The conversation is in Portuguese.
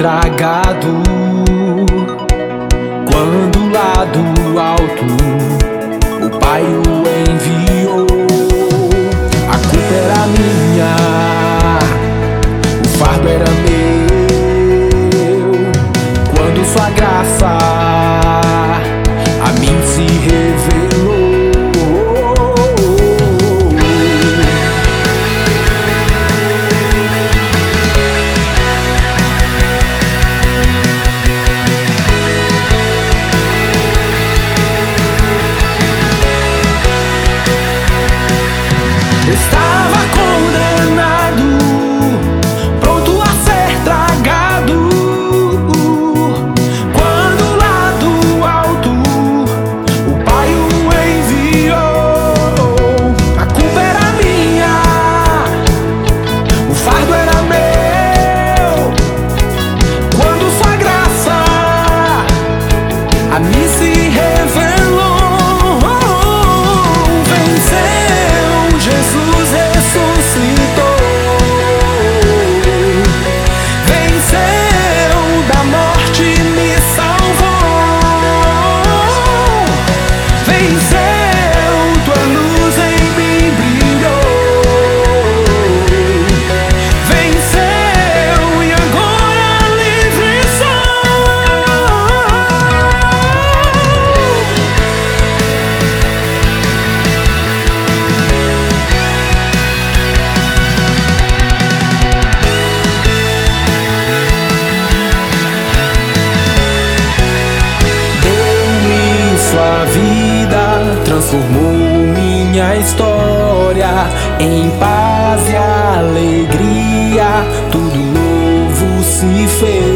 tragado. Quando lá do alto o Pai o enviou, a culpa era minha, o fardo era meu. Quando sua graça a mim se revelou, estava condenado, pronto a ser tragado. Quando lá do alto o Pai o enviou, a culpa era minha, o fardo era meu. Quando sua graça a mim se revelou, Jesus ressuscitou, venceu, da morte me salvou, venceu, tua luz em mim brilhou, venceu e agora livre sou. Sua vida transformou minha história em paz e alegria, tudo novo se fez.